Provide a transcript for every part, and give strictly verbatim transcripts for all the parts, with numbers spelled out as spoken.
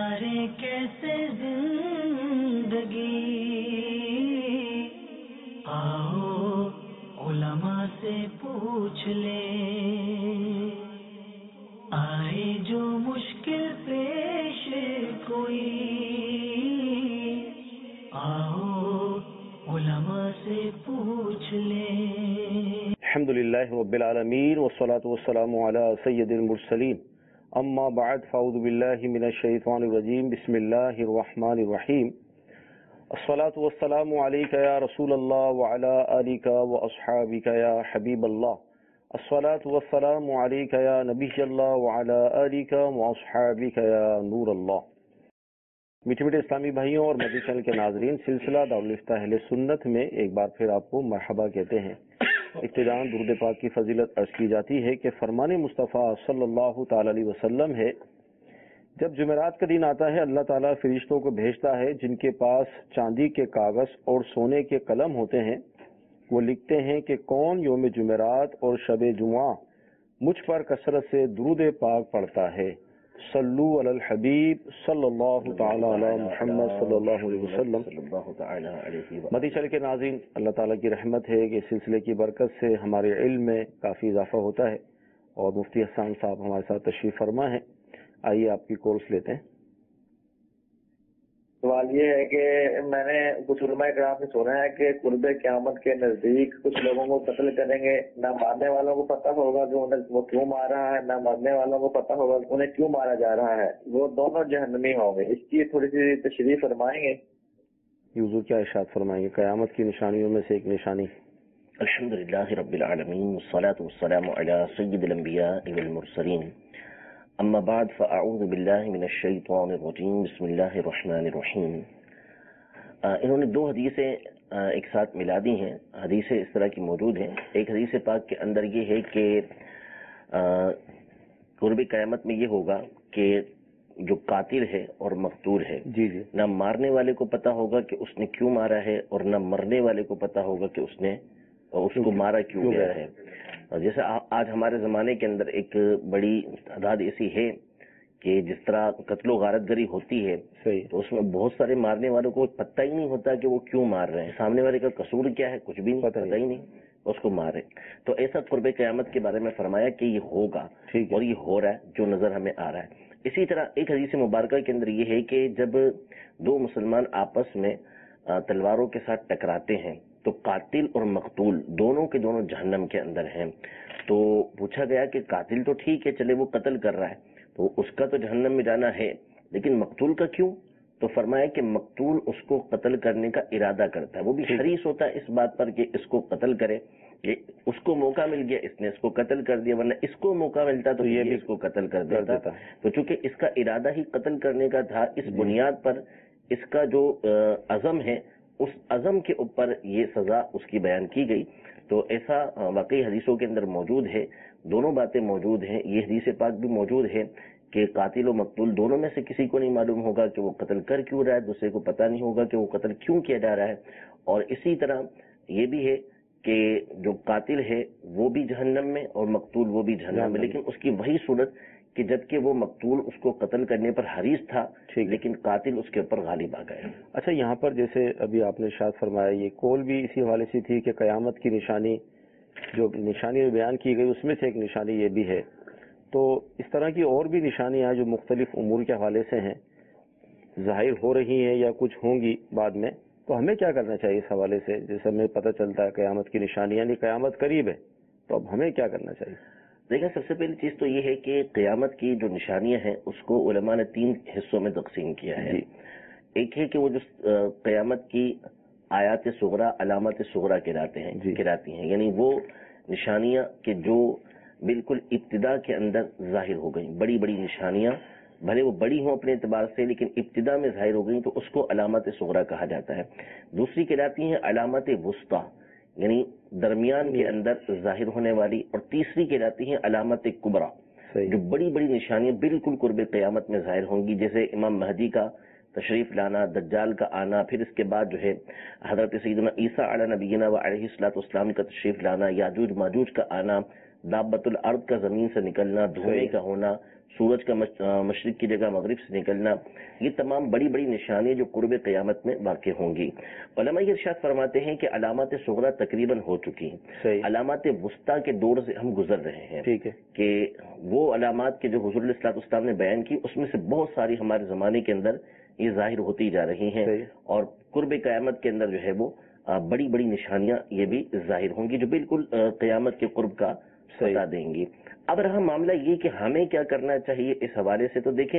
گزارے کیسے زندگی، آؤ علماء سے پوچھ لیں، آئے جو مشکل پیش کوئی، آؤ علماء سے پوچھ لیں۔ الحمدللہ رب العالمین والصلاة والسلام علی سید المرسلین، اما بعد فاعوذ باللہ من الشیطان الرجیم، بسم اللہ الرحمن الرحیم۔ الصلاة والسلام علیک یا رسول اللہ وعلی آلک واصحابک یا حبیب اللہ، الصلاة والسلام علیک یا نبی اللہ وعلی آلک واصحابک یا نور اللہ۔ میٹھے میٹھے اسلامی بھائیوں اور مدنی چینل کے ناظرین، سلسلہ دارالفتہ اہل سنت میں ایک بار پھر آپ کو مرحبا کہتے ہیں۔ ابتداءً درود پاک کی فضیلت عرض کی جاتی ہے کہ فرمان مصطفیٰ صلی اللہ تعالی علیہ وسلم ہے، جب جمعرات کا دن آتا ہے اللہ تعالیٰ فرشتوں کو بھیجتا ہے جن کے پاس چاندی کے کاغذ اور سونے کے قلم ہوتے ہیں، وہ لکھتے ہیں کہ کون یوم جمعرات اور شب جمعہ مجھ پر کثرت سے درود پاک پڑھتا ہے، صلو علی الحبیب صلی اللہ تعالی علی محمد صلی اللہ علیہ وسلم۔ مدنی چینل کے ناظرین، اللہ تعالیٰ کی رحمت ہے کہ اس سلسلے کی برکت سے ہمارے علم میں کافی اضافہ ہوتا ہے، اور مفتی حسان صاحب ہمارے ساتھ تشریف فرما ہیں۔ آئیے آپ کی کورس لیتے ہیں۔ سوال یہ ہے کہ میں نے کچھ علماء کرام سے سنا ہے کہ قرب قیامت کے نزدیک کچھ لوگوں کو قتل کریں گے، نہ مارنے والوں کو پتہ ہوگا کہ انہیں وہ کیوں مار رہا ہے، نہ مرنے والوں کو پتہ ہوگا کہ انہیں کیوں مارا جا رہا ہے، وہ دونوں جہنمی ہوں گے۔ اس کی تھوڑی سی تشریح فرمائیں گے؟ حضور کیا ارشاد فرمائیں گے قیامت کی نشانیوں میں سے ایک نشانی؟ الحمدللہ رب العالمین والصلاة والسلام علی سید الانبیاء والمرسلین، اما بعد فاعوذ باللہ من الشیطان الرجیم، بسم اللہ الرحمن الرحیم۔ انہوں نے دو حدیثیں ایک ساتھ ملا دی ہیں، حدیثیں اس طرح کی موجود ہیں۔ ایک حدیث پاک کے اندر یہ ہے کہ قرب قیامت میں یہ ہوگا کہ جو قاتل ہے اور مقتول ہے، جی جی نہ مارنے والے کو پتا ہوگا کہ اس نے کیوں مارا ہے، اور نہ مرنے والے کو پتا ہوگا کہ اس نے اس کو مارا کیوں گیا ہے۔ جیسے آج ہمارے زمانے کے اندر ایک بڑی تعداد ایسی ہے کہ جس طرح قتل و غارت گری ہوتی ہے، تو اس میں بہت سارے مارنے والوں کو پتہ ہی نہیں ہوتا کہ وہ کیوں مار رہے ہیں، سامنے والے کا قصور کیا ہے کچھ بھی نہیں پتہ ہی نہیں، اس کو مارے۔ تو ایسا قرب قیامت کے بارے میں فرمایا کہ یہ ہوگا، اور یہ ہو رہا ہے جو نظر ہمیں آ رہا ہے۔ اسی طرح ایک حدیث مبارکہ کے اندر یہ ہے کہ جب دو مسلمان آپس میں تلواروں کے ساتھ ٹکراتے ہیں تو قاتل اور مقتول دونوں کے دونوں جہنم کے اندر ہیں۔ تو پوچھا گیا کہ قاتل تو ٹھیک ہے، چلے وہ قتل کر رہا ہے تو اس کا تو جہنم میں جانا ہے، لیکن مقتول کا کیوں؟ تو فرمایا کہ مقتول اس کو قتل کرنے کا ارادہ کرتا ہے، وہ بھی حریص ہوتا ہے اس بات پر کہ اس کو قتل کرے، کہ اس کو موقع مل گیا اس نے اس کو قتل کر دیا، ورنہ اس کو موقع ملتا تو یہ بھی اس کو قتل کر دیتا۔ تو چونکہ اس کا ارادہ ہی قتل کرنے کا تھا، اس بنیاد پر اس کا جو عزم ہے، اس عزم کے اوپر یہ سزا اس کی بیان کی گئی۔ تو ایسا واقعی حدیثوں کے اندر موجود ہے، دونوں باتیں موجود ہیں۔ یہ حدیث پاک بھی موجود ہے کہ قاتل و مقتول دونوں میں سے کسی کو نہیں معلوم ہوگا کہ وہ قتل کر کیوں رہا ہے، دوسرے کو پتہ نہیں ہوگا کہ وہ قتل کیوں کیا جا رہا ہے۔ اور اسی طرح یہ بھی ہے کہ جو قاتل ہے وہ بھی جہنم میں اور مقتول وہ بھی جہنم میں، لیکن اس کی وہی صورت کہ جبکہ وہ مقتول اس کو قتل کرنے پر حریص تھا لیکن قاتل اس کے اوپر غالب آ گئے۔ اچھا، یہاں پر جیسے ابھی آپ نے ارشاد فرمایا، یہ قول بھی اسی حوالے سے تھی کہ قیامت کی نشانی جو نشانی بیان کی گئی اس میں سے ایک نشانی یہ بھی ہے، تو اس طرح کی اور بھی نشانیاں جو مختلف امور کے حوالے سے ہیں ظاہر ہو رہی ہیں یا کچھ ہوں گی بعد میں، تو ہمیں کیا کرنا چاہیے اس حوالے سے؟ جیسے ہمیں پتہ چلتا ہے قیامت کی نشانی یعنی قیامت قریب ہے، تو اب ہمیں کیا کرنا چاہیے؟ دیکھیں، سب سے پہلی چیز تو یہ ہے کہ قیامت کی جو نشانیاں ہیں اس کو علماء نے تین حصوں میں تقسیم کیا ہے۔ ایک ہے کہ وہ جو قیامت کی آیات صغرا، علامات صغرا کہلاتے ہیں کہلاتی ہیں، یعنی وہ نشانیاں کہ جو بالکل ابتدا کے اندر ظاہر ہو گئیں، بڑی بڑی نشانیاں، بھلے وہ بڑی ہوں اپنے اعتبار سے لیکن ابتدا میں ظاہر ہو گئیں تو اس کو علامات صغرا کہا جاتا ہے۔ دوسری کہلاتی ہیں علامات وسطی، یعنی درمیان کے اندر ظاہر ہونے والی، اور تیسری کہلاتی ہیں علامت کبریٰ، جو بڑی بڑی نشانیاں بالکل قرب قیامت میں ظاہر ہوں گی، جیسے امام مہدی کا تشریف لانا، دجال کا آنا، پھر اس کے بعد جو ہے حضرت سیدنا عیسیٰ علیہ نبینا و علیہ الصلوۃ والسلام کا تشریف لانا، یاجوج ماجوج کا آنا، دابۃ الارض کا زمین سے نکلنا، دھوئے کا ہونا، سورج کا مشرق کی جگہ مغرب سے نکلنا، یہ تمام بڑی بڑی نشانیاں جو قرب قیامت میں واقع ہوں گی۔ علماء یہ ارشاد فرماتے ہیں کہ علامات صغریٰ تقریباً ہو چکی ہیں، علامات وسطیٰ کے دور سے ہم گزر رہے ہیں، ٹھیک ہے، کہ وہ علامات کے جو حضور علیہ الصلوۃ والسلام نے بیان کی اس میں سے بہت ساری ہمارے زمانے کے اندر یہ ظاہر ہوتی جا رہی ہیں، اور قرب قیامت کے اندر جو ہے وہ بڑی بڑی نشانیاں یہ بھی ظاہر ہوں گی جو بالکل قیامت کے قرب کا بتا دیں گی۔ اب رہا معاملہ یہ کہ ہمیں کیا کرنا چاہیے اس حوالے سے، تو دیکھیں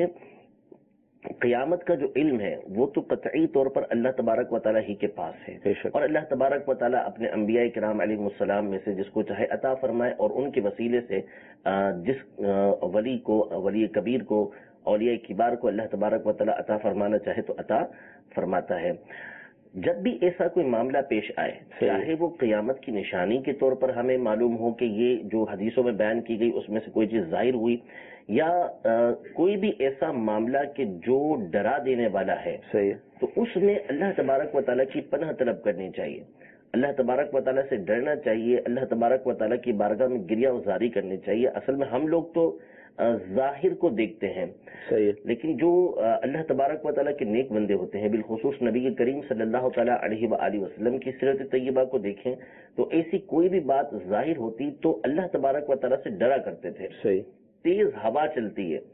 قیامت کا جو علم ہے وہ تو قطعی طور پر اللہ تبارک و تعالیٰ ہی کے پاس ہے، اور اللہ تبارک و تعالیٰ اپنے انبیاء کرام علیہ السلام میں سے جس کو چاہے عطا فرمائے، اور ان کے وسیلے سے جس ولی کو، ولی کبیر کو، اولیاء کبار کو اللہ تبارک و تعالیٰ عطا فرمانا چاہے تو عطا فرماتا ہے۔ جب بھی ایسا کوئی معاملہ پیش آئے، چاہے وہ قیامت کی نشانی کے طور پر ہمیں معلوم ہو کہ یہ جو حدیثوں میں بیان کی گئی اس میں سے کوئی چیز ظاہر ہوئی، یا کوئی بھی ایسا معاملہ کہ جو ڈرا دینے والا ہے، تو اس میں اللہ تبارک و تعالیٰ کی پناہ طلب کرنی چاہیے، اللہ تبارک و تعالیٰ سے ڈرنا چاہیے، اللہ تبارک و تعالیٰ کی بارگاہ میں گریہ وزاری کرنی چاہیے۔ اصل میں ہم لوگ تو ظاہر کو دیکھتے ہیں، لیکن جو اللہ تبارک و تعالیٰ کے نیک بندے ہوتے ہیں، بالخصوص نبی کریم صلی اللہ تعالیٰ علیہ وآلہ وسلم کی سیرت طیبہ کو دیکھیں تو ایسی کوئی بھی بات ظاہر ہوتی تو اللہ تبارک و تعالیٰ سے ڈرا کرتے تھے۔ تیز ہوا چلتی ہے،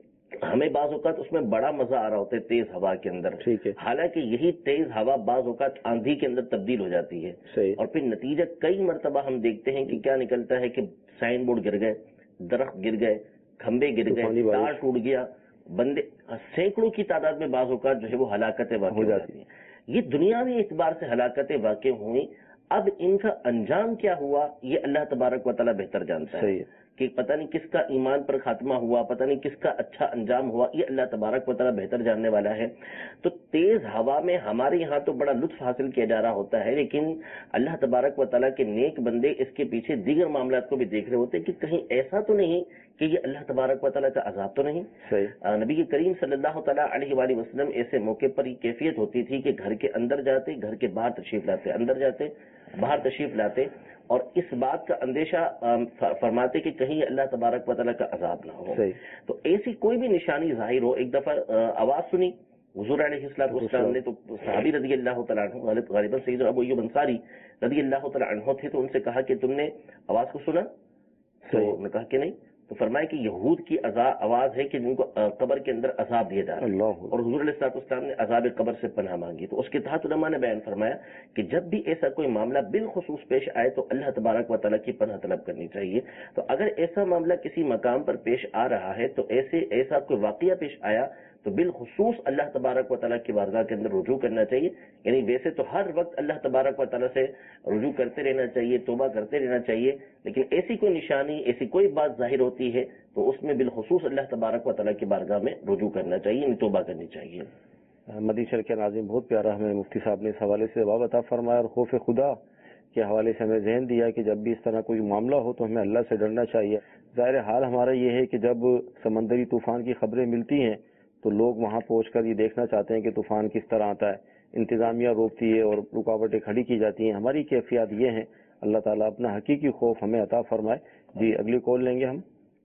ہمیں بعض اوقات اس میں بڑا مزہ آ رہا ہوتا ہے تیز ہوا کے اندر، حالانکہ یہی تیز ہوا بعض اوقات آندھی کے اندر تبدیل ہو جاتی ہے، اور پھر نتیجہ کئی مرتبہ ہم دیکھتے ہیں کہ کیا نکلتا ہے کہ سائن بورڈ گر گئے، درخت گر گئے، کھمبے گر گئے، تار ٹوٹ گیا، بندے سینکڑوں کی تعداد میں بعض اوقات جو ہے وہ ہلاکتیں واقع ہو جاتی ہیں۔ یہ دنیاوی اعتبار سے ہلاکتیں واقع ہوئیں، اب ان کا انجام کیا ہوا یہ اللہ تبارک و تعالیٰ بہتر جانتا ہے، کہ پتہ نہیں کس کا ایمان پر خاتمہ ہوا، پتہ نہیں کس کا اچھا انجام ہوا، یہ اللہ تبارک و تعالیٰ بہتر جاننے والا ہے۔ تو تیز ہوا میں ہمارے یہاں تو بڑا لطف حاصل کیا جا رہا ہوتا ہے، لیکن اللہ تبارک و تعالیٰ کے نیک بندے اس کے پیچھے دیگر معاملات کو بھی دیکھ رہے ہوتے ہیں کہ کہیں ایسا تو نہیں کہ یہ اللہ تبارک و تعالیٰ کا عذاب تو نہیں۔ نبی کریم صلی اللہ تعالیٰ علیہ وآلہ وسلم ایسے موقع پر یہ کیفیت ہوتی تھی کہ گھر کے اندر جاتے، گھر کے باہر تشریف لاتے، اندر جاتے باہر تشریف لاتے، اور اس بات کا اندیشہ فرماتے کہ کہیں اللہ تبارک و تعالیٰ کا عذاب نہ ہو۔ تو ایسی کوئی بھی نشانی ظاہر ہو، ایک دفعہ آواز سنی حضور علیہ الصلوۃ والسلام نے، تو صحابی رضی اللہ تعالیٰ عنہ، غالباً سیدنا ابو ایوب انصاری رضی اللہ تعالیٰ عنہ تھے، تو ان سے کہا کہ تم نے آواز کو سنا؟ تو انہوں نے کہا کہ نہیں، تو فرمایا کہ یہود کی آواز ہے کہ جن کو قبر کے اندر عذاب دیا جا رہا ہے، اور حضور علیہ الصلوۃ والسلام نے عذاب قبر سے پناہ مانگی۔ تو اس کے تحت علماء نے بیان فرمایا کہ جب بھی ایسا کوئی معاملہ بالخصوص پیش آئے تو اللہ تبارک و تعالیٰ کی پناہ طلب کرنی چاہیے۔ تو اگر ایسا معاملہ کسی مقام پر پیش آ رہا ہے تو ایسے ایسا کوئی واقعہ پیش آیا تو بالخصوص اللہ تبارک و تعالیٰ کی بارگاہ کے اندر رجوع کرنا چاہیے، یعنی ویسے تو ہر وقت اللہ تبارک و تعالیٰ سے رجوع کرتے رہنا چاہیے، توبہ کرتے رہنا چاہیے، لیکن ایسی کوئی نشانی، ایسی کوئی بات ظاہر ہوتی ہے تو اس میں بالخصوص اللہ تبارک و تعالیٰ کی بارگاہ میں رجوع کرنا چاہیے، یعنی توبہ کرنی چاہیے۔ مدنی چینل کے ناظرین، بہت پیارا ہمیں مفتی صاحب نے اس حوالے سے جواب عطا فرمایا، اور خوف خدا کے حوالے سے ہمیں ذہن دیا کہ جب بھی اس طرح کوئی معاملہ ہو تو ہمیں اللہ سے ڈرنا چاہیے۔ ظاہر حال ہمارا یہ ہے کہ جب سمندری طوفان کی خبریں ملتی ہیں تو لوگ وہاں پہنچ کر یہ دیکھنا چاہتے ہیں کہ طوفان کس طرح آتا ہے، انتظامیہ روکتی ہے اور رکاوٹیں کھڑی کی جاتی ہیں۔ ہماری کیفیات یہ ہیں، اللہ تعالیٰ اپنا حقیقی خوف ہمیں عطا فرمائے۔ جی اگلی کال لیں گے ہم۔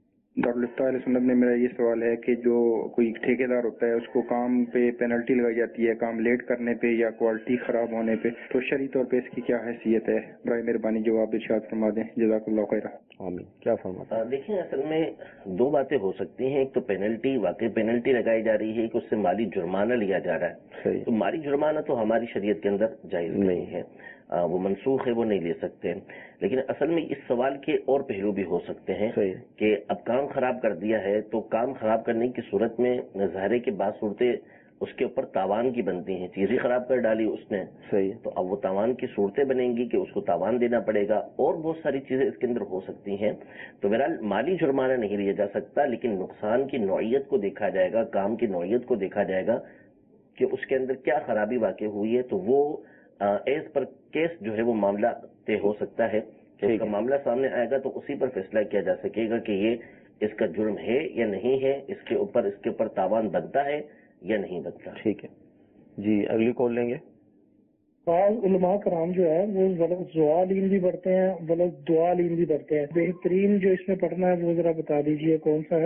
ڈاکٹر علیہ سنت میں میرا یہ سوال ہے کہ جو کوئی ٹھیکیدار ہوتا ہے اس کو کام پہ پینلٹی لگائی جاتی ہے کام لیٹ کرنے پہ یا کوالٹی خراب ہونے پہ، تو شرعی طور پہ اس کی کیا حیثیت ہے؟ برائے مہربانی جواب ارشاد فرما دیں، جزاک اللہ خیر۔ آمین۔ کیا فرماتا ہے؟ دیکھیں اصل میں دو باتیں ہو سکتی ہیں، ایک تو پینلٹی، واقعی پینلٹی لگائی جا رہی ہے کہ اس سے مالی جرمانہ لیا جا رہا ہے، صحیح۔ تو مالی جرمانہ تو ہماری شریعت کے اندر جائز نہیں ہے، وہ منسوخ ہے، وہ نہیں لے سکتے۔ لیکن اصل میں اس سوال کے اور پہلو بھی ہو سکتے ہیں کہ اب کام خراب کر دیا ہے تو کام خراب کرنے کی صورت میں ظاہر کی بات صورتیں اس کے اوپر تاوان کی بنتی ہیں، چیزیں خراب کر ڈالی اس نے، صحیح، تو اب وہ تاوان کی صورتیں بنیں گی کہ اس کو تاوان دینا پڑے گا، اور بہت ساری چیزیں اس کے اندر ہو سکتی ہیں۔ تو بہرحال مالی جرمانہ نہیں لیا جا سکتا، لیکن نقصان کی نوعیت کو دیکھا جائے گا، کام کی نوعیت کو دیکھا جائے گا کہ اس کے اندر کیا خرابی واقع ہوئی ہے، تو وہ ایز پر کیس جو ہے وہ معاملہ طے ہو سکتا ہے کہ اس کا معاملہ سامنے آئے گا تو اسی پر فیصلہ کیا جا سکے گا کہ یہ اس کا جرم ہے یا نہیں ہے، اس کے اوپر اس کے اوپر تاوان بنتا ہے یا نہیں بنتا۔ ٹھیک ہے جی اگلی کال لیں گے۔ بعض علماء کرام جو ہے وہ غلط دعا علم بھی پڑھتے ہیں، غلط دعا علم بھی پڑھتے ہیں، بہترین جو اس میں پڑھنا ہے وہ ذرا بتا دیجئے کون سا ہے؟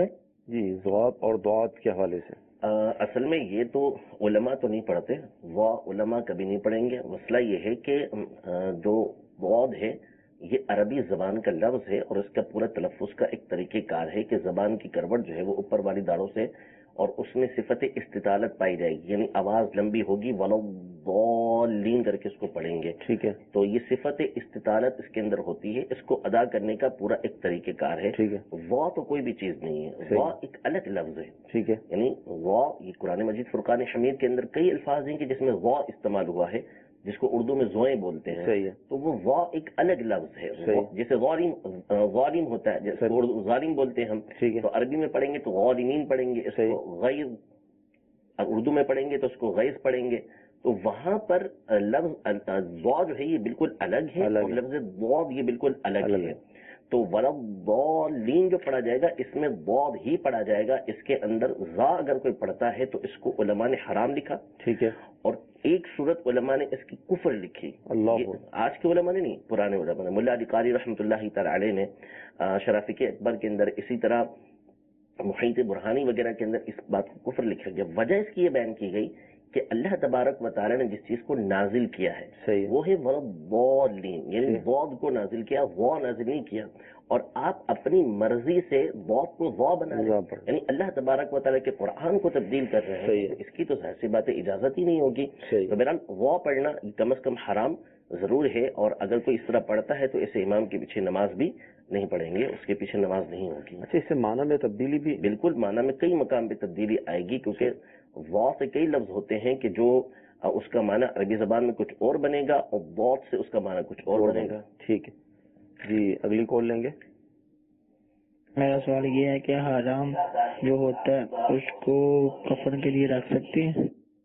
جی ضوابط اور دعات کے حوالے سے آ, اصل میں یہ تو علماء تو نہیں پڑھتے، وہ علماء کبھی نہیں پڑھیں گے. مسئلہ یہ ہے کہ آ, جو ضاد ہے یہ عربی زبان کا لفظ ہے اور اس کا پورا تلفظ کا ایک طریقہ کار ہے کہ زبان کی کروٹ جو ہے وہ اوپر والی داڑوں سے، اور اس میں صفت استطالت پائی جائے گی، یعنی آواز لمبی ہوگی، ولضالین کر کے اس کو پڑھیں گے. ٹھیک ہے. تو یہ صفت استطالت اس کے اندر ہوتی ہے، اس کو ادا کرنے کا پورا ایک طریقہ کار ہے. ٹھیک ہے. وا تو کوئی بھی چیز نہیں ہے، وا ایک الگ لفظ ہے. ٹھیک ہے. یعنی وا، یہ قرآن مجید فرقان حمید کے اندر کئی الفاظ ہیں کہ جس میں وا استعمال ہوا ہے، جس کو اردو میں زوئیں بولتے ہیں. صحیح ہے. تو وہ وا ایک الگ لفظ ہے. جیسے غارم غارم ہوتا ہے، جیسے اردو ظالم بولتے ہیں ہم، تو عربی میں پڑھیں گے تو غارمین پڑھیں گے، اس کو غیر، اردو میں پڑھیں گے تو اس کو غیظ پڑھیں گے. تو وہاں پر لفظ وا جو ہے یہ بالکل الگ ہے، اور لفظ ضاد یہ بالکل الگ ہے. تو ولضالین جو پڑھا جائے گا اس میں ضاد ہی پڑھا جائے گا، اس کے اندر ذا اگر کوئی پڑھتا ہے تو اس کو علماء نے حرام لکھا. ٹھیک ہے. اور ایک صورت علماء نے اس کی کفر لکھی. اللہ، آج کے علماء نے نہیں، پرانے علماء نے. ملا علی قاری رحمۃ اللہ تعالی علیہ نے شرافیق اکبر کے اندر، اسی طرح محیط برہانی وغیرہ کے اندر اس بات کو کفر لکھا گیا. وجہ اس کی یہ بیان کی گئی کہ اللہ تبارک و تعالی نے جس چیز کو نازل کیا ہے وہ ہے ولضالین، یعنی ضاد کو نازل کیا، وا نازل نہیں کیا. اور آپ اپنی مرضی سے ضاد کو وا بنا رہے ہیں، یعنی اللہ تبارک و تعالی کے قرآن کو تبدیل کر رہے ہیں. اس کی تو ظاہر سی بات ہے اجازت ہی نہیں ہوگی. تو بہرحال وا پڑھنا کم از کم حرام ضرور ہے، اور اگر کوئی اس طرح پڑھتا ہے تو ایسے امام کے پیچھے نماز بھی نہیں پڑھیں گے، اس کے پیچھے نماز نہیں ہوگی. اچھا، اس سے معنی میں تبدیلی بھی؟ بالکل، معنی میں کئی مقام پہ تبدیلی آئے گی، کیونکہ وا سے کئی لفظ ہوتے ہیں کہ جو اس کا معنی عربی زبان میں کچھ اور بنے گا اور ضاد سے اس کا معنی کچھ اور بنے گا. ٹھیک ہے جی، اگلی کال لیں گے. میرا سوال یہ ہے کہ حرام جو ہوتا ہے اس کو کفن کے لیے رکھ سکتے ہیں؟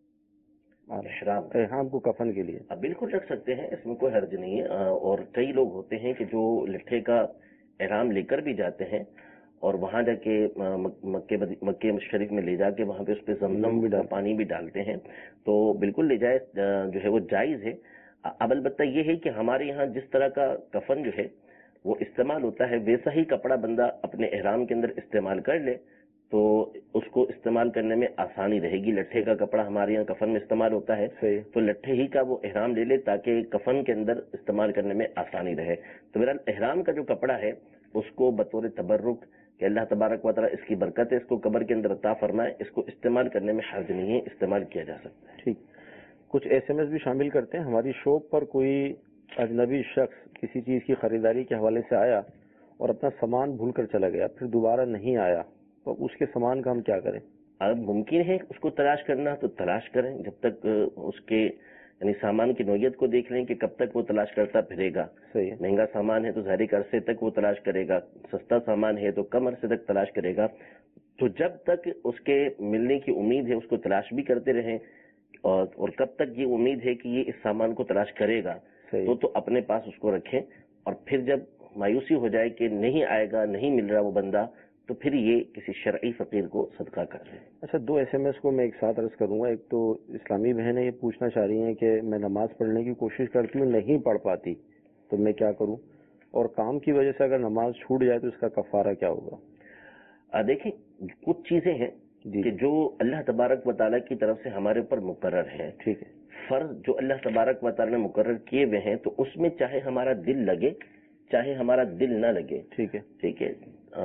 احرام احرام کو کفن کے لیے اب بالکل رکھ سکتے ہیں، اس میں کوئی حرج نہیں ہے. اور کئی لوگ ہوتے ہیں کہ جو لٹھے کا احرام لے کر بھی جاتے ہیں اور وہاں جا کے مکے مکے شریف میں لے جا کے وہاں پہ اس پہ زمزم بھی پانی بھی ڈالتے ہیں، تو بالکل لے جائے جو ہے وہ جائز ہے. اب البتہ یہ ہے کہ ہمارے یہاں جس طرح کا کفن جو ہے وہ استعمال ہوتا ہے، ویسا ہی کپڑا بندہ اپنے احرام کے اندر استعمال کر لے تو اس کو استعمال کرنے میں آسانی رہے گی. لٹھے کا کپڑا ہمارے یہاں کفن میں استعمال ہوتا ہے، تو لٹھے ہی کا وہ احرام لے لے تاکہ کفن کے اندر استعمال کرنے میں آسانی رہے. تو بہرحال احرام کا جو کپڑا ہے اس کو بطور تبرک کہ اللہ تبارک و تعالیٰ اس کی برکت ہے، اس کو قبر کے اندر عطا فرمائے، اس کو استعمال کرنے میں حرج نہیں ہے، استعمال کیا جا سکتا ہے. ٹھیک. کچھ ایس ایم ایس بھی شامل کرتے ہیں. ہماری شاپ پر کوئی اجنبی شخص کسی چیز کی خریداری کے حوالے سے آیا اور اپنا سامان بھول کر چلا گیا، پھر دوبارہ نہیں آیا، تو اس کے سامان کا ہم کیا کریں؟ اب ممکن ہے اس کو تلاش کرنا تو تلاش کریں، جب تک اس کے یعنی سامان کی نوعیت کو دیکھ لیں کہ کب تک وہ تلاش کرتا پھرے گا. صحیح ہے. مہنگا سامان ہے تو ظاہر عرصے تک وہ تلاش کرے گا، سستا سامان ہے تو کم عرصے تک تلاش کرے گا. تو جب تک اس کے ملنے کی امید ہے اس کو تلاش بھی کرتے رہیں، اور اور کب تک یہ امید ہے کہ یہ اس سامان کو تلاش کرے گا تو تو اپنے پاس اس کو رکھیں. اور پھر جب مایوسی ہو جائے کہ نہیں آئے گا، نہیں مل رہا وہ بندہ، تو پھر یہ کسی شرعی فقیر کو صدقہ کر لیں. اچھا، دو ایس ایم ایس کو میں ایک ساتھ عرض کروں گا. ایک تو اسلامی بہنیں یہ پوچھنا چاہ رہی ہیں کہ میں نماز پڑھنے کی کوشش کرتی ہوں، نہیں پڑھ پاتی، تو میں کیا کروں؟ اور کام کی وجہ سے اگر نماز چھوٹ جائے تو اس کا کفارہ کیا ہوگا؟ دیکھیں، کچھ چیزیں ہیں کہ جو اللہ تبارک و تعالیٰ کی طرف سے ہمارے اوپر مقرر ہیں. ٹھیک ہے. فرض جو اللہ تبارک و تعالیٰ نے مقرر کیے ہوئے ہیں تو اس میں چاہے ہمارا دل لگے چاہے ہمارا دل نہ لگے، ٹھیک ہے ٹھیک ہے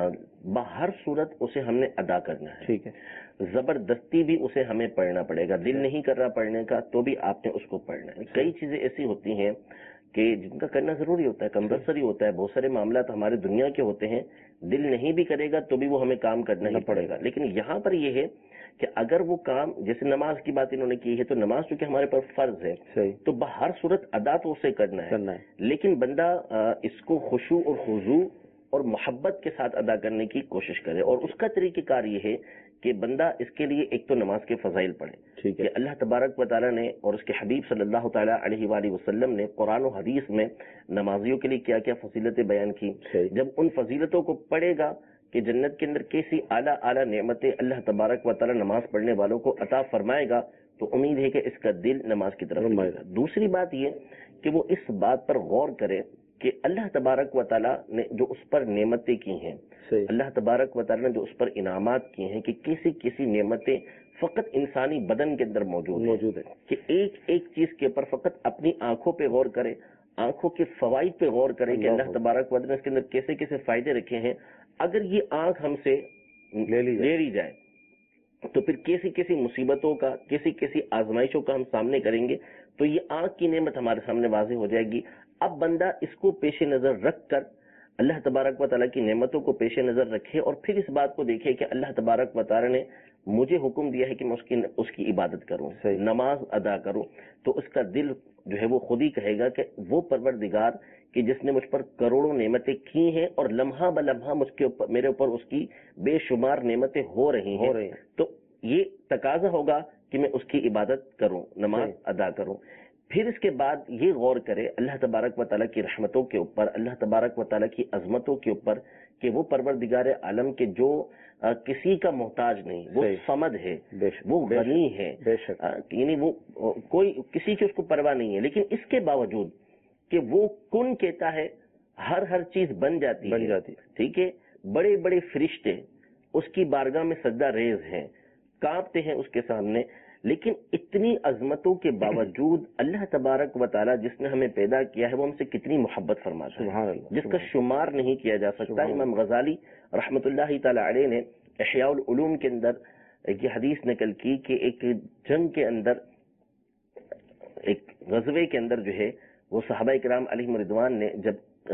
بہر صورت اسے ہم نے ادا کرنا ہے. ٹھیک ہے. زبردستی بھی اسے ہمیں پڑھنا پڑے گا، دل نہیں کر رہا پڑھنے کا تو بھی آپ نے اس کو پڑھنا ہے. کئی چیزیں ایسی ہوتی ہیں کہ جن کا کرنا ضروری ہوتا ہے، کمپلسری ہوتا ہے. بہت سارے معاملات ہمارے دنیا کے ہوتے ہیں، دل نہیں بھی کرے گا تو بھی وہ ہمیں کام کرنا ہی پڑے گا. لیکن یہاں پر یہ ہے کہ اگر وہ کام، جیسے نماز کی بات انہوں نے کی ہے، تو نماز چونکہ ہمارے پر فرض ہے تو بہر صورت ادا تو اسے کرنا ہے. لیکن بندہ اس کو خشوع اور خضوع اور محبت کے ساتھ ادا کرنے کی کوشش کرے. اور اس کا طریقہ کار یہ ہے کہ بندہ اس کے لیے ایک تو نماز کے فضائل پڑھے کہ اللہ تبارک و تعالیٰ نے اور اس کے حبیب صلی اللہ تعالیٰ علیہ وآلہ وسلم نے قرآن و حدیث میں نمازیوں کے لیے کیا کیا فضیلتیں بیان کی. جب ان فضیلتوں کو پڑھے گا کہ جنت کے اندر کیسی اعلیٰ اعلیٰ نعمتیں اللہ تبارک و تعالیٰ نماز پڑھنے والوں کو عطا فرمائے گا، تو امید ہے کہ اس کا دل نماز کی طرف جائے گا. دوسری بات یہ کہ وہ اس بات پر غور کرے کہ اللہ تبارک و تعالیٰ نے جو اس پر نعمتیں کی ہیں، اللہ تبارک و تعالیٰ نے جو اس پر انعامات کیے ہیں، کہ کسی کسی نعمتیں فقط انسانی بدن کے اندر موجود موجود ہے کہ ایک ایک چیز کے اوپر فقط اپنی آنکھوں پہ غور کرے، آنکھوں کے فوائد پہ غور کرے کہ اللہ تبارک و تعالیٰ نے اس کے اندر کیسے کیسے فائدے رکھے ہیں. اگر یہ آنکھ ہم سے لے لی جائے تو پھر کیسی کیسی مصیبتوں کا، کیسی کیسی آزمائشوں کا ہم سامنے کریں گے. تو یہ آنکھ کی نعمت ہمارے سامنے واضح ہو جائے گی. اب بندہ اس کو پیش نظر رکھ کر اللہ تبارک و تعالیٰ کی نعمتوں کو پیش نظر رکھے اور پھر اس بات کو دیکھے کہ اللہ تبارک و تعالیٰ نے مجھے حکم دیا ہے کہ میں اس کی اس کی عبادت کروں، نماز ادا کروں. تو اس کا دل جو ہے وہ خود ہی کہے گا کہ وہ پروردگار کہ جس نے مجھ پر کروڑوں نعمتیں کی ہیں اور لمحہ بلمحہ مجھ کے اوپر میرے اوپر اس کی بے شمار نعمتیں ہو رہی ہیں، تو یہ تقاضا ہوگا کہ میں اس کی عبادت کروں، نماز ادا کروں. پھر اس کے بعد یہ غور کرے اللہ تبارک و تعالیٰ کی رحمتوں کے اوپر، اللہ تبارک و تعالیٰ کی عظمتوں کے اوپر، کہ وہ پروردگار عالم کے جو آ, کسی کا محتاج نہیں، وہ صمد ہے، وہ غنی ہے، یعنی وہ کوئی کسی کی اس کو پرواہ نہیں ہے. لیکن اس کے باوجود کہ وہ کن کہتا ہے، ہر ہر چیز بن جاتی بن جاتی ٹھیک ہے. بڑے بڑے فرشتے اس کی بارگاہ میں سجدہ ریز ہیں، کانپتے ہیں اس کے سامنے. لیکن اتنی عظمتوں کے باوجود اللہ تبارک و تعالیٰ جس نے ہمیں پیدا کیا ہے وہ ہم سے کتنی محبت فرماتا ہے، جس کا شمار نہیں کیا جا سکتا. امام غزالی رحمت اللہ تعالی علیہ نے احیاء العلوم کے اندر ایک حدیث نقل کی کہ ایک جنگ کے اندر، ایک غزوے کے اندر جو ہے وہ صحابہ کرام علیہم رضوان نے جب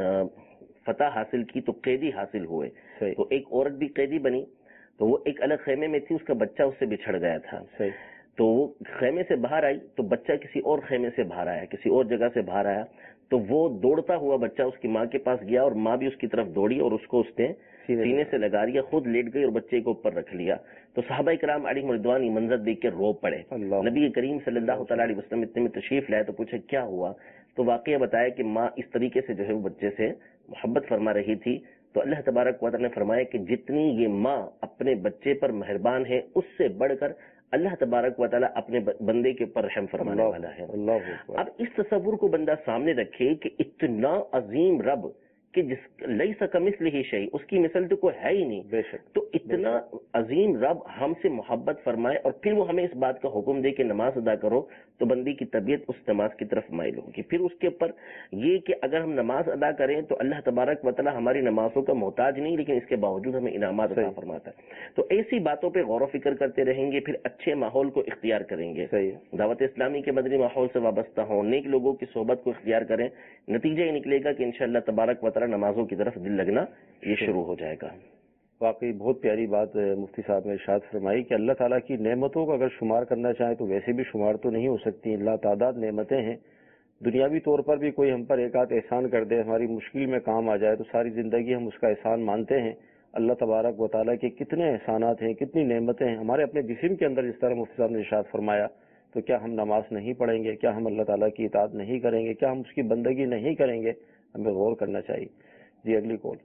فتح حاصل کی تو قیدی حاصل ہوئے. تو ایک عورت بھی قیدی بنی، تو وہ ایک الگ خیمے میں تھی، اس کا بچہ اس سے بچھڑ گیا تھا. تو وہ خیمے سے باہر آئی تو بچہ کسی اور خیمے سے باہر آیا، کسی اور جگہ سے باہر آیا. تو وہ دوڑتا ہوا بچہ اس کی ماں کے پاس گیا اور ماں بھی اس کی طرف دوڑی اور اس کو اس نے سینے سے لگا لیا، خود لیٹ گئی اور بچے کو اوپر رکھ لیا. تو صحابہ کرام علیہ رضوان یہ منظر دیکھ کے رو پڑے. نبی کریم صلی اللہ تعالیٰ علیہ وسلم اتنے میں تشریف لائے تو پوچھے کیا ہوا؟ تو واقعہ بتایا کہ ماں اس طریقے سے جو ہے وہ بچے سے محبت فرما رہی تھی. تو اللہ تبارک و تعالیٰ نے فرمایا کہ جتنی یہ ماں اپنے بچے پر مہربان ہے اس سے بڑھ کر اللہ تبارک و تعالیٰ اپنے بندے کے اوپر رحم فرمانے والا ہے. اب اس تصور کو بندہ سامنے رکھے کہ اتنا عظیم رب کہ جس لیس کمثلہ شیء، اس کی مثل تو کوئی ہے ہی نہیں. بے شک. تو اتنا عظیم رب ہم سے محبت فرمائے اور پھر وہ ہمیں اس بات کا حکم دے کہ نماز ادا کرو، تو بندی کی طبیعت اس نماز کی طرف مائل ہوگی. پھر اس کے اوپر یہ کہ اگر ہم نماز ادا کریں تو اللہ تبارک و تعالیٰ ہماری نمازوں کا محتاج نہیں، لیکن اس کے باوجود ہمیں انعامات عطا فرماتا ہے. تو ایسی باتوں پہ غور و فکر کرتے رہیں گے، پھر اچھے ماحول کو اختیار کریں گے، دعوت اسلامی کے مدنی ماحول سے وابستہ ہوں، نیک لوگوں کی صحبت کو اختیار کریں. نتیجہ یہ نکلے گا کہ انشاءاللہ تبارک و تعالیٰ نمازوں کی طرف دل لگنا یہ شروع ہو جائے گا. واقعی بہت پیاری بات مفتی صاحب نے ارشاد فرمائی کہ اللہ تعالیٰ کی نعمتوں کا اگر شمار کرنا چاہیں تو ویسے بھی شمار تو نہیں ہو سکتی. اللہ تعداد نعمتیں ہیں. دنیاوی طور پر بھی کوئی ہم پر ایک آدھ احسان کر دے، ہماری مشکل میں کام آ جائے تو ساری زندگی ہم اس کا احسان مانتے ہیں. اللہ تبارک و تعالیٰ کے کتنے احسانات ہیں، کتنی نعمتیں ہیں ہمارے اپنے جسم کے اندر. جس طرح مفتی صاحب نے ارشاد فرمایا، تو کیا ہم نماز نہیں پڑھیں گے؟ کیا ہم اللہ تعالیٰ کی اطاعت نہیں کریں گے؟ کیا ہم اس کی بندگی نہیں کریں گے؟ ہمیں غور کرنا چاہیے. جی اگلی کال.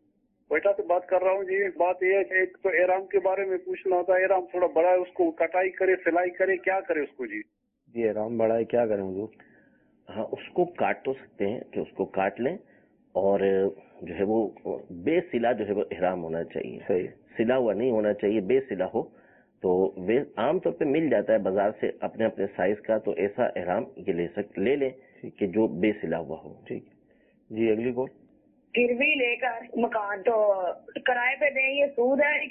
بیٹا سے بات کر رہا ہوں جی. بات یہ ہے کہ ایک تو احرام کے بارے میں پوچھنا ہوتا ہے. احرام تھوڑا بڑا ہے، اس کو کٹائی کرے، سلائی کرے، کیا کرے اس کو؟ جی جی احرام بڑا ہے، کیا کریں حضور؟ ہاں اس کو کاٹ تو سکتے ہیں کہ اس کو کاٹ لیں، اور جو ہے وہ بے سلا جو ہے وہ احرام ہونا چاہیے. صحیح. سلا ہوا نہیں ہونا چاہیے، بے سلا ہو. تو عام طور پہ مل جاتا ہے بازار سے اپنے اپنے سائز کا، تو ایسا احرام یہ لے سک لے لیں کہ جو بے سلا ہوا ہو. ٹھیک ہے جی اگلی کال. گروی لے کر مکان تو کرائے پہ دیں، یہ سود ہے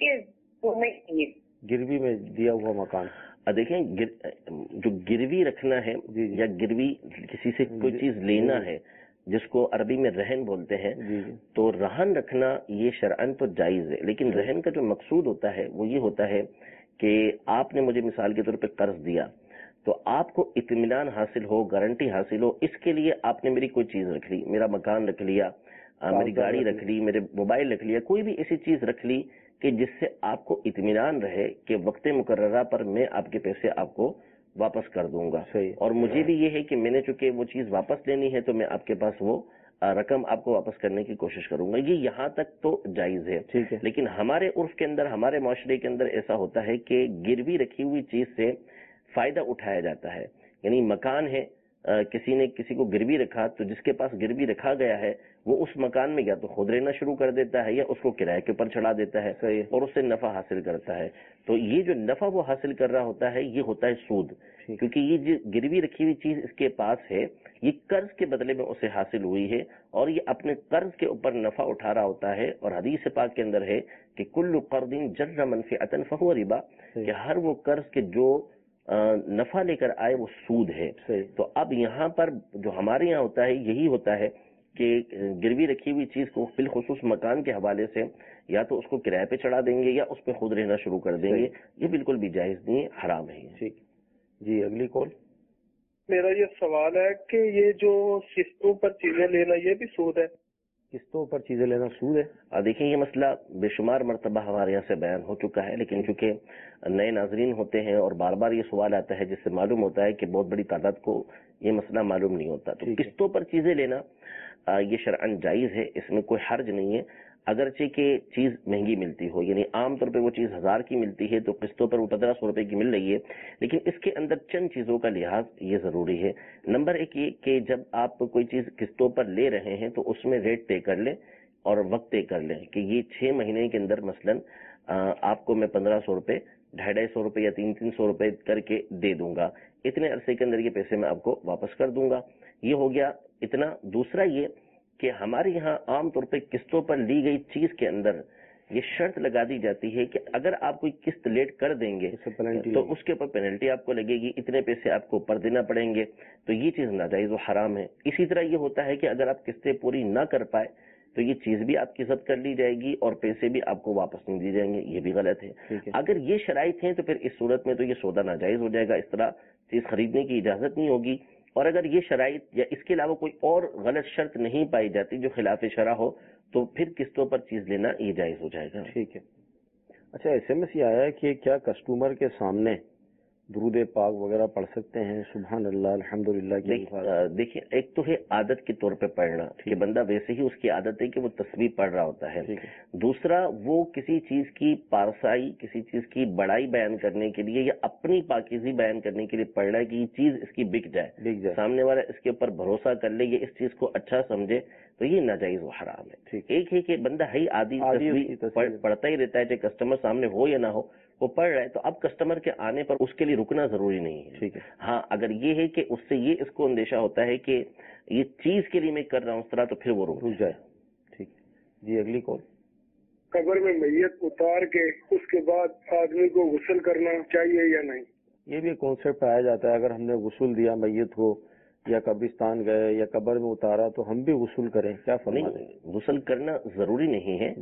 کہ گروی میں دیا ہوا مکان؟ دیکھیں جو گروی رکھنا ہے یا گروی کسی سے کوئی چیز لینا ہے جس کو عربی میں رہن بولتے ہیں، تو رہن رکھنا یہ شرعاً تو جائز ہے. لیکن رہن کا جو مقصود ہوتا ہے وہ یہ ہوتا ہے کہ آپ نے مجھے مثال کے طور پہ قرض دیا، تو آپ کو اطمینان حاصل ہو، گارنٹی حاصل ہو، اس کے لیے آپ نے میری کوئی چیز رکھ لی، میرا مکان رکھ لیا، میری گاڑی رکھ لی، میرے موبائل رکھ لیا، کوئی بھی ایسی چیز رکھ لی کہ جس سے آپ کو اطمینان رہے کہ وقت مقررہ پر میں آپ کے پیسے آپ کو واپس کر دوں گا. اور مجھے بھی یہ ہے کہ میں نے چونکہ وہ چیز واپس لینی ہے تو میں آپ کے پاس وہ رقم آپ کو واپس کرنے کی کوشش کروں گا. یہ یہاں تک تو جائز ہے. لیکن ہمارے عرف کے اندر، ہمارے معاشرے کے اندر ایسا ہوتا ہے کہ گروی رکھی ہوئی چیز سے فائدہ اٹھایا جاتا ہے. یعنی مکان ہے، کسی نے کسی کو گروی رکھا تو جس کے پاس گروی رکھا گیا ہے وہ اس مکان میں یا تو خود رہنا شروع کر دیتا ہے یا اس کو کرائے کے اوپر چڑھا دیتا ہے اور اس سے نفع حاصل کرتا ہے. تو یہ جو نفع وہ حاصل کر رہا ہوتا ہے یہ ہوتا ہے سود, کیونکہ یہ جو گروی رکھی ہوئی چیز اس کے پاس ہے یہ قرض کے بدلے میں اسے حاصل ہوئی ہے اور یہ اپنے قرض کے اوپر نفع اٹھا رہا ہوتا ہے. اور حدیث پاک کے اندر ہے کہ کل قرض جر منفعۃ فہو ربا, کہ ہر وہ قرض کے جو نفع لے کر آئے وہ سود ہے. تو اب یہاں پر جو ہمارے یہاں ہوتا ہے یہی ہوتا ہے کہ گروی رکھی ہوئی چیز کو بالخصوص مکان کے حوالے سے یا تو اس کو کرائے پہ چڑھا دیں گے یا اس پہ خود رہنا شروع کر دیں گے. یہ بالکل بھی جائز نہیں ہے, حرام ہے. ٹھیک جی, اگلی کال. میرا یہ سوال ہے کہ یہ جو قسطوں پر چیزیں لینا یہ بھی سود ہے؟ قسطوں پر چیزیں لینا سود ہے؟ دیکھیں یہ مسئلہ بے شمار مرتبہ ہمارے یہاں سے بیان ہو چکا ہے, لیکن چونکہ نئے ناظرین ہوتے ہیں اور بار بار یہ سوال آتا ہے جس سے معلوم ہوتا ہے کہ بہت بڑی تعداد کو یہ مسئلہ معلوم نہیں ہوتا. تو قسطوں پر چیزیں لینا یہ شرعاً جائز ہے, اس میں کوئی حرج نہیں ہے, اگرچہ کہ چیز مہنگی ملتی ہو. یعنی عام طور پہ وہ چیز ہزار کی ملتی ہے تو قسطوں پر وہ پندرہ سو روپے کی مل رہی ہے, لیکن اس کے اندر چند چیزوں کا لحاظ یہ ضروری ہے. نمبر ایک یہ کہ جب آپ کوئی چیز قسطوں پر لے رہے ہیں تو اس میں ریٹ طے کر لیں اور وقت طے کر لیں کہ یہ چھ مہینے کے اندر مثلاً آپ کو میں پندرہ سو روپے ڈھائی ڈھائی سو روپے یا تین تین سو روپے کر کے دے دوں گا, اتنے عرصے کے اندر یہ پیسے میں آپ کو واپس کر دوں گا. یہ ہو گیا اتنا. دوسرا یہ کہ ہمارے یہاں عام طور پہ قسطوں پر لی گئی چیز کے اندر یہ شرط لگا دی جاتی ہے کہ اگر آپ کوئی قسط لیٹ کر دیں گے تو اس کے اوپر پینلٹی آپ کو لگے گی, اتنے پیسے آپ کو اوپر دینا پڑیں گے. تو یہ چیز ناجائز و حرام ہے. اسی طرح یہ ہوتا ہے کہ اگر آپ قسطیں پوری نہ کر پائے تو یہ چیز بھی آپ کی ضبط کر لی جائے گی اور پیسے بھی آپ کو واپس نہیں دی جائیں گے, یہ بھی غلط ہے. اگر یہ شرائط ہیں تو پھر اس صورت میں تو یہ سودا ناجائز ہو جائے گا, اس طرح چیز خریدنے کی اجازت نہیں ہوگی. اور اگر یہ شرائط یا اس کے علاوہ کوئی اور غلط شرط نہیں پائی جاتی جو خلاف شرع ہو تو پھر قسطوں پر چیز لینا یہ جائز ہو جائے گا. ٹھیک ہے. اچھا, ایس ایم ایس یہ آیا ہے کہ کیا کسٹمر کے سامنے درود پاک وغیرہ پڑھ سکتے ہیں؟ سبحان اللہ, الحمدللہ کی دیکھیں ایک تو ہے عادت کے طور پہ پڑھنا کہ بندہ ویسے ہی اس کی عادت ہے کہ وہ تسبیح پڑھ رہا ہوتا ہے. دوسرا وہ کسی چیز کی پارسائی کسی چیز کی بڑائی بیان کرنے کے لیے یا اپنی پاکیزی بیان کرنے کے لیے پڑھ رہا ہے کہ یہ چیز اس کی بک جائے, سامنے والا اس کے اوپر بھروسہ کر لے یا اس چیز کو اچھا سمجھے, تو یہ ناجائز و حرام ہے. ایک ہے کہ بندہ ہے عادی تسبیح پڑھتا ہی رہتا ہے چاہے کسٹمر سامنے ہو یا نہ ہو وہ پڑھ رہا ہے, تو اب کسٹمر کے آنے پر اس کے لیے رکنا ضروری نہیں ہے. ٹھیک ہے. ہاں اگر یہ ہے کہ اس سے یہ اس کو اندیشہ ہوتا ہے کہ یہ چیز کے لیے میں کر رہا ہوں اس طرح, تو پھر وہ رک جائے. ٹھیک جی, اگلی کال. قبر میں میت اتار کے اس کے بعد آدمی کو غسل کرنا چاہیے یا نہیں؟ یہ بھی کانسیپٹ پایا جاتا ہے, اگر ہم نے غسل دیا میت کو یا قبرستان گئے یا قبر میں اتارا تو ہم بھی غسل کریں, کیا فرماتے ہیں؟ غسل کرنا ضروری نہیں ہے,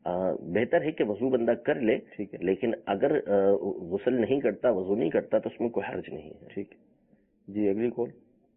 بہتر ہے کہ وضو بندہ کر لے, ٹھیک ہے, لیکن اگر غسل نہیں کرتا وضو نہیں کرتا تو اس میں کوئی حرج نہیں ہے. ٹھیک جی, اگلی کال.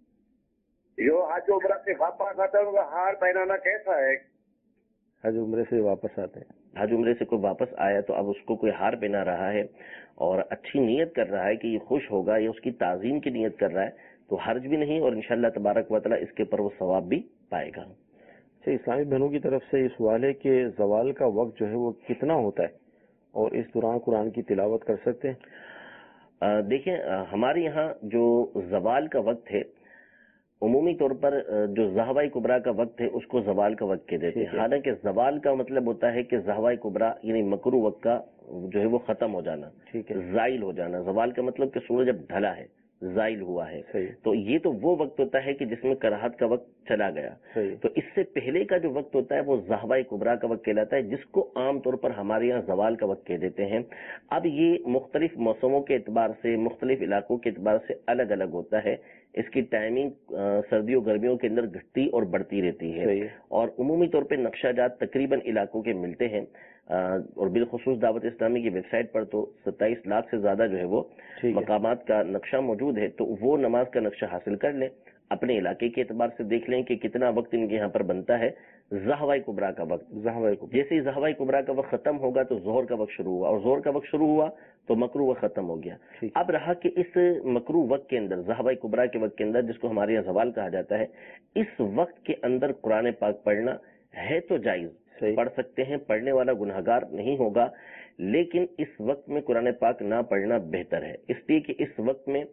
جو حج عمرہ سے واپس آتا ہے ان کا ہار پہنانا کیسا ہے؟ حج عمرے سے واپس آتے ہیں, حج عمرے سے کوئی واپس آیا تو اب اس کو کوئی ہار پہنا رہا ہے اور اچھی نیت کر رہا ہے کہ یہ خوش ہوگا یا اس کی تعظیم کی نیت کر رہا ہے تو حرج بھی نہیں, اور انشاءاللہ تبارک و تعالی اس کے پر وہ ثواب بھی پائے گا. اچھا, اسلامی بہنوں کی طرف سے یہ سوال ہے کہ زوال کا وقت جو ہے وہ کتنا ہوتا ہے اور اس دوران قرآن کی تلاوت کر سکتے ہیں؟ دیکھیں ہمارے یہاں جو زوال کا وقت ہے عمومی طور پر جو زہوہ کبریٰ کا وقت ہے اس کو زوال کا وقت کہتے ہیں, حالانکہ زوال کا مطلب ہوتا ہے کہ زہوہ کبریٰ یعنی مکروہ وقت کا جو ہے وہ ختم ہو جانا, ٹھیک ہے, زائل ہو جانا. زوال کا مطلب کہ سورج جب ڈھلا ہے زائل ہوا ہے, تو یہ تو وہ وقت ہوتا ہے کہ جس میں کراہت کا وقت چلا گیا. تو اس سے پہلے کا جو وقت ہوتا ہے وہ زہوہ کبریٰ کا وقت کہلاتا ہے, جس کو عام طور پر ہمارے یہاں زوال کا وقت کہہ دیتے ہیں. اب یہ مختلف موسموں کے اعتبار سے مختلف علاقوں کے اعتبار سے الگ الگ ہوتا ہے. اس کی ٹائمنگ سردیوں گرمیوں کے اندر گھٹتی اور بڑھتی رہتی ہے, اور عمومی طور پہ نقشہ جات تقریباً علاقوں کے ملتے ہیں, اور بالخصوص دعوت اسلامی کی ویب سائٹ پر تو ستائیس لاکھ سے زیادہ جو ہے وہ مقامات کا نقشہ موجود ہے. تو وہ نماز کا نقشہ حاصل کر لیں, اپنے علاقے کے اعتبار سے دیکھ لیں کہ کتنا وقت ان کے یہاں پر بنتا ہے. زہوہ کبریٰ کا وقت, جیسے ہی زہوہ کبریٰ کا وقت ختم ہوگا تو ظہر کا وقت شروع ہوا, اور ظہر کا وقت شروع ہوا تو مکروہ وقت ختم ہو گیا. اب رہا کہ اس مکروہ وقت کے اندر زہوہ کبریٰ کے وقت کے اندر جس کو ہمارے یہاں زوال کہا جاتا ہے, اس وقت کے اندر قرآن پاک پڑھنا ہے تو جائز, پڑھ سکتے ہیں, پڑھنے والا گناہگار نہیں ہوگا, لیکن اس وقت میں قرآن پاک نہ پڑھنا بہتر ہے, اس لیے کہ اس وقت میں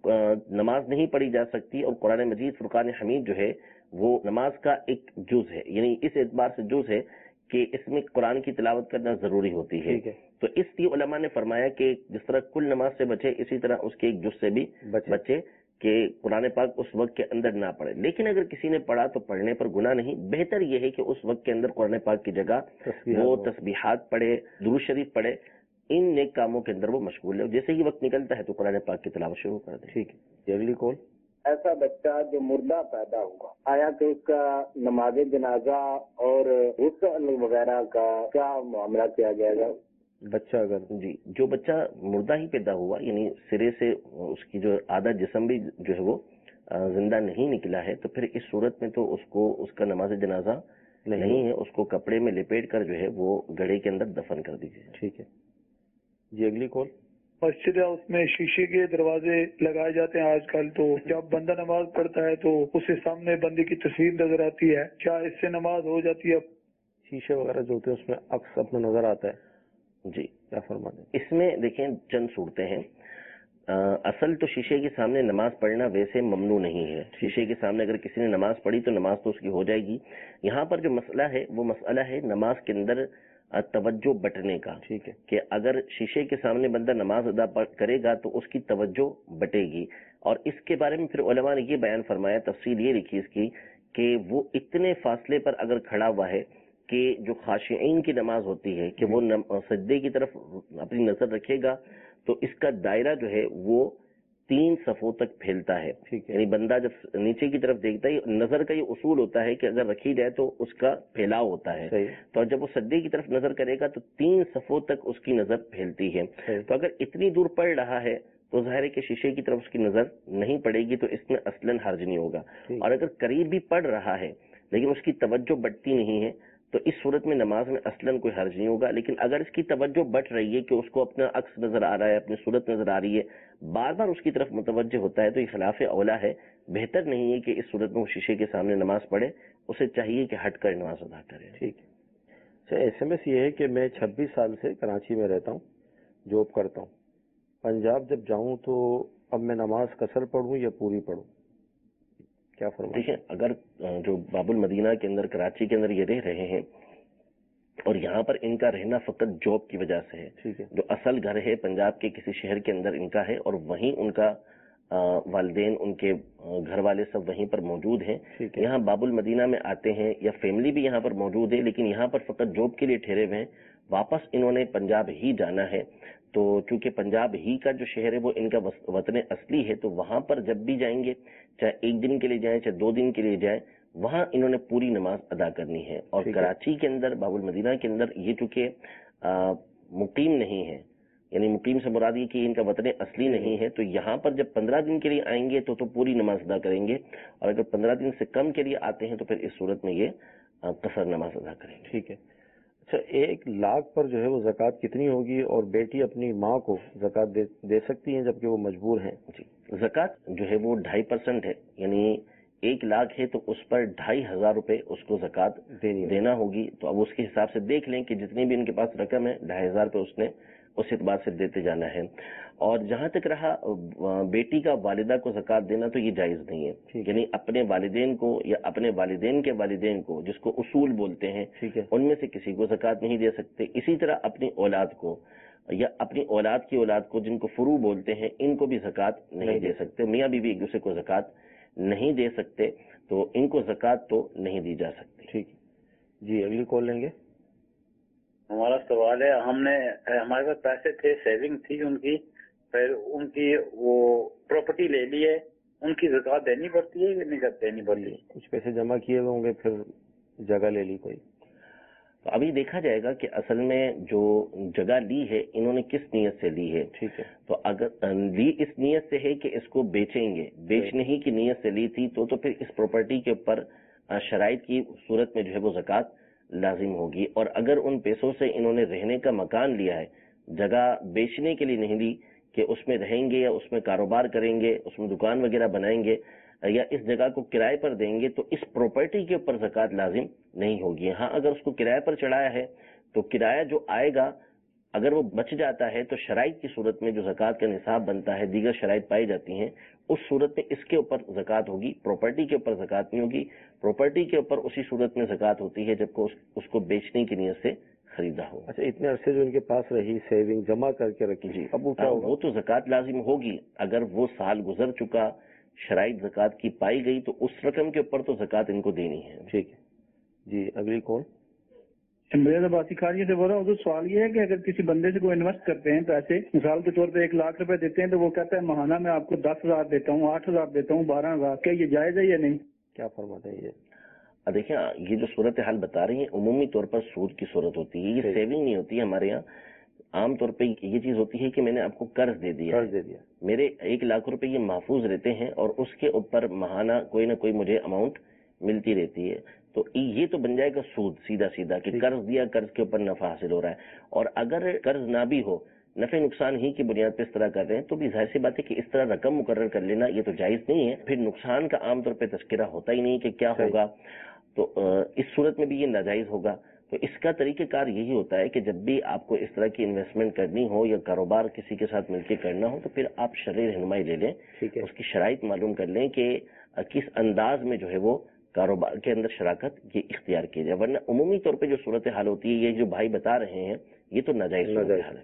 نماز نہیں پڑھی جا سکتی، اور قرآن مجید فرقان حمید جو ہے وہ نماز کا ایک جز ہے، یعنی اس اعتبار سے جز ہے کہ اس میں قرآن کی تلاوت کرنا ضروری ہوتی ہے۔ تو اس لیے علماء نے فرمایا کہ جس طرح کل نماز سے بچے، اسی طرح اس کے ایک جز سے بھی بچے کہ قرآن پاک اس وقت کے اندر نہ پڑھے۔ لیکن اگر کسی نے پڑھا تو پڑھنے پر گناہ نہیں، بہتر یہ ہے کہ اس وقت کے اندر قرآن پاک کی جگہ وہ تسبیحات پڑھے، درود شریف پڑھے، ان نیک کاموں کے اندر وہ مشغول ہے، جیسے ہی وقت نکلتا ہے تو قرآن پاک کی تلاوت شروع کر دے۔ ٹھیک ہے، اگلی کال۔ ایسا بچہ جو مردہ پیدا ہوا، آیا کہ اس کا نماز جنازہ اور غسل وغیرہ کا کیا معاملہ کیا جائے گا؟ بچہ اگر جی جو بچہ مردہ ہی پیدا ہوا، یعنی سرے سے اس کی جو آدھا جسم بھی جو ہے وہ زندہ نہیں نکلا ہے، تو پھر اس صورت میں تو اس کو اس کا نماز جنازہ نہیں ہے، اس کو کپڑے میں لپیٹ کر جو ہے وہ گڑھے کے اندر دفن کر دیجیے۔ ٹھیک ہے جی، اگلی کال۔ مسجد ہے، اس میں شیشے کے دروازے لگائے جاتے ہیں آج کل، تو جب بندہ نماز پڑھتا ہے تو اس کے سامنے بندے کی تصویر نظر آتی ہے، کیا اس سے نماز ہو جاتی ہے؟ شیشے وغیرہ جو ہوتے ہیں اس میں عکس اپنا نظر آتا ہے، جی کیا فرماتے ہیں؟ اس میں دیکھیں چند صورتیں ہیں۔ اصل تو شیشے کے سامنے نماز پڑھنا ویسے ممنوع نہیں ہے، شیشے کے سامنے اگر کسی نے نماز پڑھی تو نماز تو اس کی ہو جائے گی۔ یہاں پر جو مسئلہ ہے وہ مسئلہ ہے نماز کے اندر توجہ بٹنے کا، ٹھیک ہے، کہ اگر شیشے کے سامنے بندہ نماز ادا کرے گا تو اس کی توجہ بٹے گی، اور اس کے بارے میں پھر علماء نے یہ بیان فرمایا، تفصیل یہ لکھی اس کی کہ وہ اتنے فاصلے پر اگر کھڑا ہوا ہے کہ جو خاشعین کی نماز ہوتی ہے کہ وہ سجدے کی طرف اپنی نظر رکھے گا تو اس کا دائرہ جو ہے وہ تین صفوں تک پھیلتا ہے، یعنی بندہ جب نیچے کی طرف دیکھتا ہے، نظر کا یہ اصول ہوتا ہے کہ اگر رکھی جائے تو اس کا پھیلاؤ ہوتا ہے، تو جب وہ سجدے کی طرف نظر کرے گا تو تین صفوں تک اس کی نظر پھیلتی ہے۔ تو اگر اتنی دور پڑ رہا ہے تو ظاہر ہے کہ شیشے کی طرف اس کی نظر نہیں پڑے گی، تو اس میں اصلاً حرج نہیں ہوگا، اور اگر قریب بھی پڑ رہا ہے لیکن اس کی توجہ بٹتی نہیں ہے تو اس صورت میں نماز میں اصلاً کوئی حرج نہیں ہوگا۔ لیکن اگر اس کی توجہ بٹ رہی ہے کہ اس کو اپنا عکس نظر آ رہا ہے، اپنی صورت نظر آ رہی ہے، بار بار اس کی طرف متوجہ ہوتا ہے، تو یہ خلاف اولا ہے، بہتر نہیں ہے کہ اس صورت میں وہ شیشے کے سامنے نماز پڑھے، اسے چاہیے کہ ہٹ کر نماز ادا کرے۔ ٹھیک ہے۔ اچھا، ایس ایم ایس یہ ہے کہ میں چھبیس سال سے کراچی میں رہتا ہوں، جاب کرتا ہوں، پنجاب جب جاؤں تو اب میں نماز قصر پڑھوں یا پوری پڑھوں، کیا فرمائیں؟ دیکھیں، اگر جو باب المدینہ کے اندر کراچی کے اندر یہ رہ رہے ہیں اور یہاں پر ان کا رہنا فقط جاب کی وجہ سے ہے، جو اصل گھر ہے پنجاب کے کسی شہر کے اندر ان کا ہے، اور وہیں ان کا والدین، ان کے گھر والے سب وہیں پر موجود ہیں، یہاں باب المدینہ میں آتے ہیں یا فیملی بھی یہاں پر موجود ہے، لیکن یہاں پر فقط جاب کے لیے ٹھہرے ہوئے ہیں، واپس انہوں نے پنجاب ہی جانا ہے، تو چونکہ پنجاب ہی کا جو شہر ہے وہ ان کا وطن اصلی ہے، تو وہاں پر جب بھی جائیں گے، چاہے ایک دن کے لیے جائیں چاہے دو دن کے لیے جائیں، وہاں انہوں نے پوری نماز ادا کرنی ہے۔ اور کراچی کے اندر باب المدینہ کے اندر یہ چونکہ مقیم نہیں ہے، یعنی مقیم سے مراد یہ کہ ان کا وطن اصلی نہیں ہے، تو یہاں پر جب پندرہ دن کے لیے آئیں گے تو تو پوری نماز ادا کریں گے، اور اگر پندرہ دن سے کم کے لیے آتے ہیں تو پھر اس صورت میں یہ قصر نماز ادا کریں گے۔ ٹھیک ہے۔ اچھا، ایک لاکھ پر جو ہے وہ زکوٰۃ کتنی ہوگی، اور بیٹی اپنی ماں کو زکوٰۃ دے, دے سکتی ہیں جبکہ وہ مجبور ہیں؟ جی، زکوٰۃ جو ہے وہ ڈھائی پرسنٹ ہے، یعنی ایک لاکھ ہے تو اس پر ڈھائی ہزار روپے اس کو زکوٰۃ دینا ہوگی، تو اب اس کے حساب سے دیکھ لیں کہ جتنی بھی ان کے پاس رقم ہے ڈھائی ہزار روپے اس نے اس اعتبار سے دیتے جانا ہے۔ اور جہاں تک رہا بیٹی کا والدہ کو زکوٰۃ دینا، تو یہ جائز نہیں ہے، یعنی اپنے والدین کو یا اپنے والدین کے والدین کو، جس کو اصول بولتے ہیں، ان میں سے کسی کو زکوٰۃ نہیں دے سکتے۔ اسی طرح اپنی اولاد کو یا اپنی اولاد کی اولاد کو، جن کو فروع بولتے ہیں، ان کو بھی زکوٰۃ نہیں دے سکتے۔ میاں بیوی ایک دوسرے کو زکوٰۃ نہیں دے سکتے، تو ان کو زکوٰۃ تو نہیں دی جا سکتی۔ ٹھیک جی، اگلی کال لیں گے۔ ہمارا سوال ہے، ہم نے ہمارے پاس پیسے تھے، سیونگ تھی ان کی، پھر ان کی وہ پراپرٹی لے لی ہے، ان کی زکوٰۃ دینی پڑتی ہے یا نہیں دینی پڑتی؟ کچھ پیسے جمع کیے ہوئے ہوں گے، پھر جگہ لے لی کوئی، تو ابھی دیکھا جائے گا کہ اصل میں جو جگہ لی ہے انہوں نے کس نیت سے لی ہے۔ ٹھیک ہے، تو اگر لی اس نیت سے ہے کہ اس کو بیچیں گے، بیچنے ہی کی نیت سے لی تھی، تو تو پھر اس پراپرٹی کے اوپر شرائط کی صورت میں جو ہے وہ زکوٰۃ لازم ہوگی۔ اور اگر ان پیسوں سے انہوں نے رہنے کا مکان لیا ہے، جگہ بیچنے کے لیے نہیں لی کہ اس میں رہیں گے یا اس میں کاروبار کریں گے، اس میں دکان وغیرہ بنائیں گے یا اس جگہ کو کرائے پر دیں گے، تو اس پراپرٹی کے اوپر زکوٰۃ لازم نہیں ہوگی۔ ہاں، اگر اس کو کرائے پر چڑھایا ہے تو کرایہ جو آئے گا اگر وہ بچ جاتا ہے تو شرائط کی صورت میں جو زکوٰۃ کا نصاب بنتا ہے، دیگر شرائط پائی جاتی ہیں، اس صورت میں اس کے اوپر زکوٰۃ ہوگی، پراپرٹی کے اوپر زکوٰۃ نہیں ہوگی. پراپرٹی کے اوپر اسی صورت میں زکوٰۃ ہوتی ہے جب کو اس کو بیچنے کی نیت سے خریدا ہو. اچھا، اتنے عرصے جو ان کے پاس رہی سیونگ جمع کر کے رکھی، جی اب وہ کیا ہوگا؟ وہ تو زکوٰۃ لازم ہوگی. اگر وہ سال گزر چکا، شرائط زکوٰۃ کی پائی گئی، تو اس رقم کے اوپر تو زکوٰۃ ان کو دینی ہے. ٹھیک ہے جی. اگلی کون؟ میرا تو باسی خاریہ سے بول رہا ہوں. تو سوال یہ ہے کہ اگر کسی بندے سے کوئی انویسٹ کرتے ہیں پیسے، مثال کے طور پہ ایک لاکھ روپے دیتے ہیں، تو وہ کہتا ہے ماہانہ میں آپ کو دس ہزار دیتا ہوں، آٹھ ہزار دیتا ہوں، بارہ ہزار، کیا یہ جائز ہے یا نہیں؟ کیا فرماتے ہیں یہ؟ دیکھیں، یہ جو صورت حال بتا رہی ہیں عمومی طور پر سود کی صورت ہوتی ہے، یہ سیونگ نہیں ہوتی ہے. ہمارے یہاں عام طور پہ یہ چیز ہوتی ہے کہ میں نے آپ کو قرض دے دیا قرض دے دیا میرے ایک لاکھ روپے یہ محفوظ رہتے ہیں اور اس کے اوپر ماہانہ کوئی نہ کوئی مجھے اماؤنٹ ملتی رہتی ہے. تو یہ تو بن جائے گا سود سیدھا سیدھا کہ قرض دیا، قرض کے اوپر نفع حاصل ہو رہا ہے. اور اگر قرض نہ بھی ہو، نفع نقصان ہی کی بنیاد پہ اس طرح کر رہے ہیں، تو بھی ظاہر سی بات ہے کہ اس طرح رقم مقرر کر لینا یہ تو جائز نہیں ہے. پھر نقصان کا عام طور پہ تذکرہ ہوتا ہی نہیں کہ کیا ہوگا، تو اس صورت میں بھی یہ ناجائز ہوگا. تو اس کا طریقہ کار یہی ہوتا ہے کہ جب بھی آپ کو اس طرح کی انویسٹمنٹ کرنی ہو یا کاروبار کسی کے ساتھ مل کے کرنا ہو، تو پھر آپ شرعی رہنمائی لے لیں، اس کی شرائط معلوم کر لیں کہ کس انداز میں جو ہے وہ کاروبار کے اندر شراکت یہ اختیار کی جائے. ورنہ عمومی طور پہ جو صورت حال ہوتی ہے، یہ جو بھائی بتا رہے ہیں، یہ تو ناجائز صورت حال ہے.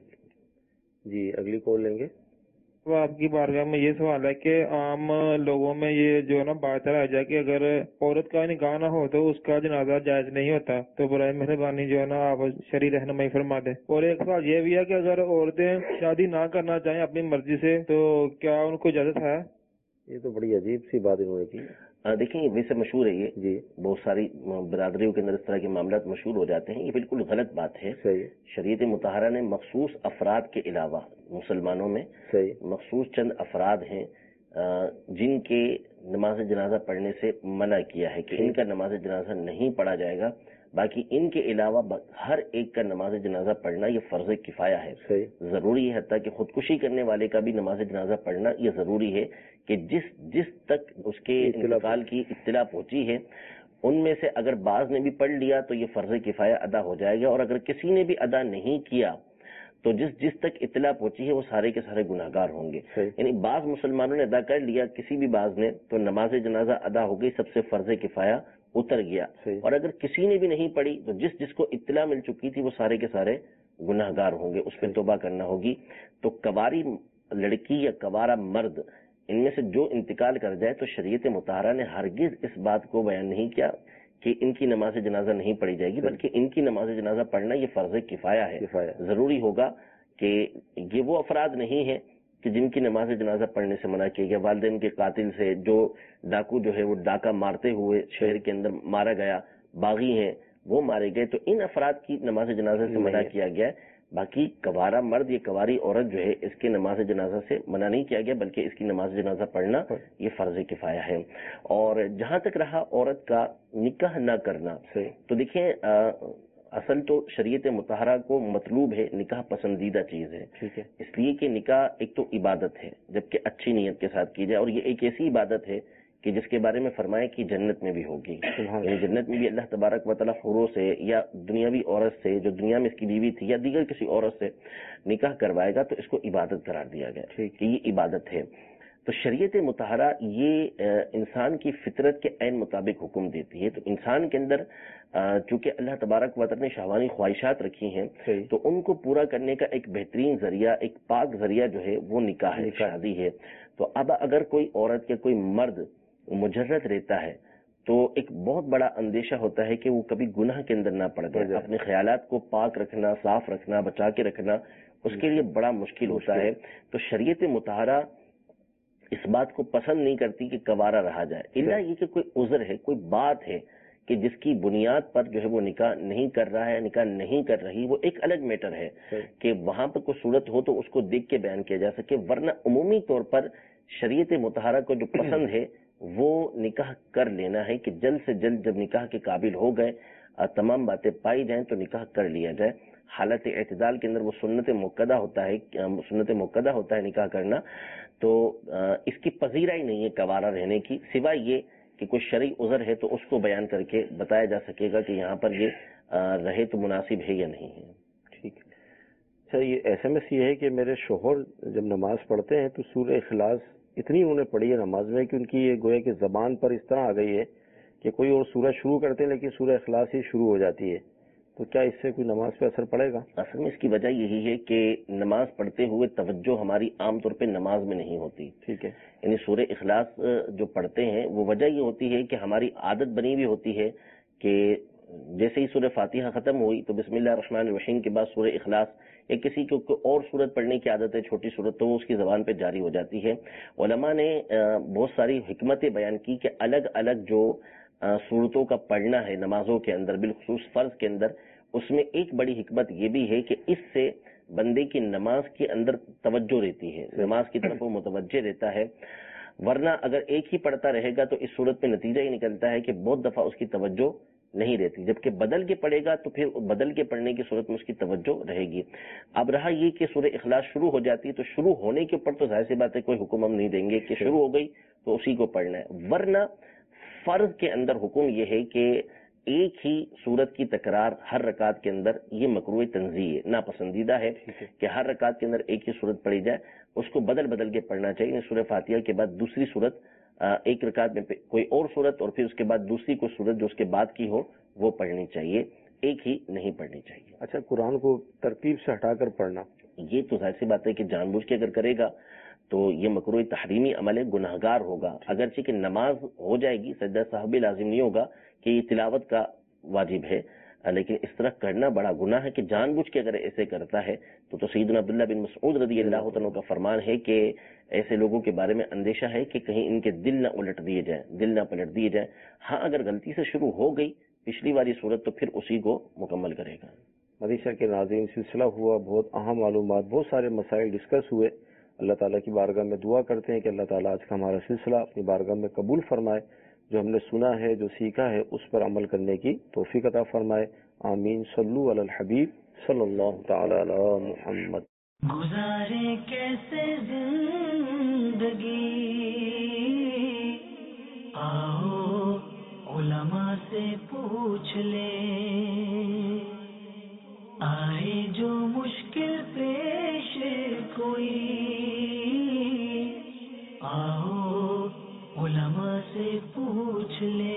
جی اگلی کال لیں گے. وہ آپ کی بارگاہ میں یہ سوال ہے کہ عام لوگوں میں یہ جو ہے نا بات رہ جائے کہ اگر عورت کا نکاح نہ ہو تو اس کا جنازہ جائز نہیں ہوتا، تو برائے مہربانی جو ہے نا آپ شرعی رہنمائی فرما دیں. اور ایک سوال یہ بھی ہے کہ اگر عورتیں شادی نہ کرنا چاہیں اپنی مرضی سے تو کیا ان کو اجازت ہے؟ یہ تو بڑی عجیب سی بات انہوں نے کی. دیکھیں ویسے مشہور ہے یہ، جی بہت ساری برادریوں کے اندر اس طرح کے معاملات مشہور ہو جاتے ہیں. یہ بالکل غلط بات ہے. صحیح. شریعت مطہرہ نے مخصوص افراد کے علاوہ مسلمانوں میں صحیح مخصوص چند افراد ہیں جن کے نماز جنازہ پڑھنے سے منع کیا ہے کہ ان کا نماز جنازہ نہیں پڑھا جائے گا. باقی ان کے علاوہ ہر ایک کا نماز جنازہ پڑھنا یہ فرض کفایہ ہے. صحیح. ضروری ہے، حتیٰ کہ خودکشی کرنے والے کا بھی نماز جنازہ پڑھنا یہ ضروری ہے کہ جس جس تک اس کے انتقال کی اطلاع پہنچی ہے ان میں سے اگر بعض نے بھی پڑھ لیا تو یہ فرض کفایہ ادا ہو جائے گا. اور اگر کسی نے بھی ادا نہیں کیا تو جس جس تک اطلاع پہنچی ہے وہ سارے کے سارے گناہگار ہوں گے. یعنی بعض مسلمانوں نے ادا کر لیا، کسی بھی بعض نے، تو نماز جنازہ ادا ہو گئی، سب سے فرض کفایہ اتر گیا. اور اگر کسی نے بھی نہیں پڑھی تو جس جس کو اطلاع مل چکی تھی وہ سارے کے سارے گناہگار ہوں گے، اس پہ توبہ کرنا ہوگی. تو کواری لڑکی یا کوارا مرد ان میں سے جو انتقال کر جائے تو شریعت مطہرہ نے ہرگز اس بات کو بیان نہیں کیا کہ ان کی نماز جنازہ نہیں پڑھی جائے گی، بلکہ ان کی نماز جنازہ پڑھنا یہ فرض کفایہ ہے. ضروری ہوگا کہ یہ وہ افراد نہیں ہیں کہ جن کی نماز جنازہ پڑھنے سے منع کیا گیا. والدین کے قاتل سے، جو ڈاکو جو ہے وہ ڈاکہ مارتے ہوئے شہر کے اندر مارا گیا، باغی ہیں وہ مارے گئے، تو ان افراد کی نماز جنازہ سے منع کیا گیا ہے. باقی کوارا مرد یا کواری عورت جو ہے اس کے نماز جنازہ سے منع نہیں کیا گیا، بلکہ اس کی نماز جنازہ پڑھنا یہ فرض کفایہ ہے. اور جہاں تک رہا عورت کا نکاح نہ کرنا، تو دیکھیں اصل تو شریعت مطہرہ کو مطلوب ہے، نکاح پسندیدہ چیز ہے. اس لیے کہ نکاح ایک تو عبادت ہے جبکہ اچھی نیت کے ساتھ کی جائے، اور یہ ایک ایسی عبادت ہے کہ جس کے بارے میں فرمایا کہ جنت میں بھی ہوگی. یعنی جنت میں بھی اللہ تبارک و تعالیٰ حوروں سے یا دنیاوی عورت سے جو دنیا میں اس کی بیوی تھی یا دیگر کسی عورت سے نکاح کروائے گا تو اس کو عبادت قرار دیا گیا کہ یہ عبادت ہے. تو شریعت مطہرہ یہ انسان کی فطرت کے عین مطابق حکم دیتی ہے. تو انسان کے اندر چونکہ اللہ تبارک و تعالیٰ نے شہوانی خواہشات رکھی ہیں تو ان کو پورا کرنے کا ایک بہترین ذریعہ، ایک پاک ذریعہ جو ہے وہ نکاح ہے، شادی ہے. تو اب اگر کوئی عورت یا کوئی مرد مجرد رہتا ہے تو ایک بہت بڑا اندیشہ ہوتا ہے کہ وہ کبھی گناہ کے اندر نہ پڑ جائے. اپنے خیالات کو پاک رکھنا، صاف رکھنا، بچا کے رکھنا اس کے لیے بڑا مشکل ہوتا ہے. تو شریعت مطہرہ اس بات کو پسند نہیں کرتی کہ کوارا رہا جائے، الا یہ کہ کوئی عذر ہے، کوئی بات ہے کہ جس کی بنیاد پر جو ہے وہ نکاح نہیں کر رہا ہے، نکاح نہیں کر رہی، وہ ایک الگ میٹر ہے کہ وہاں پر کوئی صورت ہو تو اس کو دیکھ کے بیان کیا جا سکے. ورنہ عمومی طور پر شریعت مطہرہ کو جو پسند ہے وہ نکاح کر لینا ہے کہ جلد سے جلد جب نکاح کے قابل ہو گئے، تمام باتیں پائی جائیں تو نکاح کر لیا جائے. حالت اعتدال کے اندر وہ سنت مؤکدہ ہوتا ہے، سنت مؤکدہ ہوتا ہے نکاح کرنا. تو اس کی پذیرائی نہیں ہے کوارا رہنے کی، سوائے یہ کہ کوئی شرعی عذر ہے تو اس کو بیان کر کے بتایا جا سکے گا کہ یہاں پر یہ رہے تو مناسب ہے یا نہیں ہے. ٹھیک ہے. اچھا یہ ایس ایم ایس یہ ہے کہ میرے شوہر جب نماز پڑھتے ہیں تو سورہ اخلاص اتنی انہوں نے پڑھی ہے نماز میں کہ ان کی یہ گویا کہ زبان پر اس طرح آ گئی ہے کہ کوئی اور سورہ شروع کرتے ہیں لیکن سورہ اخلاص ہی شروع ہو جاتی ہے، تو کیا اس سے کوئی نماز پہ اثر پڑے گا؟ اصل میں اس کی وجہ یہی ہے کہ نماز پڑھتے ہوئے توجہ ہماری عام طور پہ نماز میں نہیں ہوتی. ٹھیک ہے. یعنی سورہ اخلاص جو پڑھتے ہیں وہ وجہ یہ ہوتی ہے کہ ہماری عادت بنی ہوئی ہوتی ہے کہ جیسے ہی سورہ فاتحہ ختم ہوئی تو بسم اللہ الرحمن الرحیم کے بعد سورہ اخلاص یا کسی کو اور صورت پڑھنے کی عادت ہے چھوٹی صورت تو وہ اس کی زبان پہ جاری ہو جاتی ہے. علماء نے بہت ساری حکمتیں بیان کی کہ الگ الگ جو صورتوں کا پڑھنا ہے نمازوں کے اندر بالخصوص فرض کے اندر، اس میں ایک بڑی حکمت یہ بھی ہے کہ اس سے بندے کی نماز کے اندر توجہ رہتی ہے، نماز کی طرف وہ متوجہ رہتا ہے. ورنہ اگر ایک ہی پڑھتا رہے گا تو اس صورت میں نتیجہ یہ نکلتا ہے کہ بہت دفعہ اس کی توجہ نہیں رہتی، جبکہ بدل کے پڑھے گا تو پھر بدل کے پڑھنے کی صورت میں اس کی توجہ رہے گی. اب رہا یہ کہ سورہ اخلاص شروع ہو جاتی ہے تو شروع ہونے کے اوپر تو ظاہر سی بات ہے کوئی حکم ہم نہیں دیں گے کہ شروع ہو گئی تو اسی کو پڑھنا ہے. ورنہ فرض کے اندر حکم یہ ہے کہ ایک ہی صورت کی تکرار ہر رکعت کے اندر یہ مکروہ تنزیہ ہے، ناپسندیدہ ہے کہ ہر رکعت کے اندر ایک ہی صورت پڑھی جائے، اس کو بدل بدل کے پڑھنا چاہیے. سورہ فاتحہ کے بعد دوسری صورت، ایک رکعت میں کوئی اور صورت اور پھر اس کے بعد دوسری کوئی صورت جو اس کے بعد کی ہو وہ پڑھنی چاہیے، ایک ہی نہیں پڑھنی چاہیے. اچھا قرآن کو ترتیب سے ہٹا کر پڑھنا یہ تو ظاہر سی بات ہے کہ جان بوجھ کے اگر کرے گا تو یہ مکروہ تحریمی عمل ہے، گناہ گار ہوگا. اگرچہ کہ نماز ہو جائے گی، سجدہ صاحب لازم نہیں ہوگا کہ یہ تلاوت کا واجب ہے، لیکن اس طرح کرنا بڑا گناہ ہے کہ جان بوجھ کے اگر ایسے کرتا ہے تو تو سیدنا عبداللہ بن مسعود رضی اللہ عنہ کا فرمان ہے کہ ایسے لوگوں کے بارے میں اندیشہ ہے کہ کہیں ان کے دل نہ الٹ دیے جائیں، دل نہ پلٹ دیے جائیں. ہاں اگر غلطی سے شروع ہو گئی پچھلی والی صورت تو پھر اسی کو مکمل کرے گا. مدیشہ کے ناظرین سلسلہ ہوا، بہت اہم معلومات، بہت سارے مسائل ڈسکس ہوئے. اللہ تعالیٰ کی بارگاہ میں دعا کرتے ہیں کہ اللہ تعالیٰ آج کا ہمارا سلسلہ اپنی بارگاہ میں قبول فرمائے، جو ہم نے سنا ہے جو سیکھا ہے اس پر عمل کرنے کی توفیق عطا فرمائے. آمین. صلو علی الحبیب صلی اللہ تعالی علی محمد. گزارے کیسے زندگی، آؤ علماء سے پوچھ لیں، آئے جو مشکل پیش کوئی، آؤ علماء سے پوچھ لیں.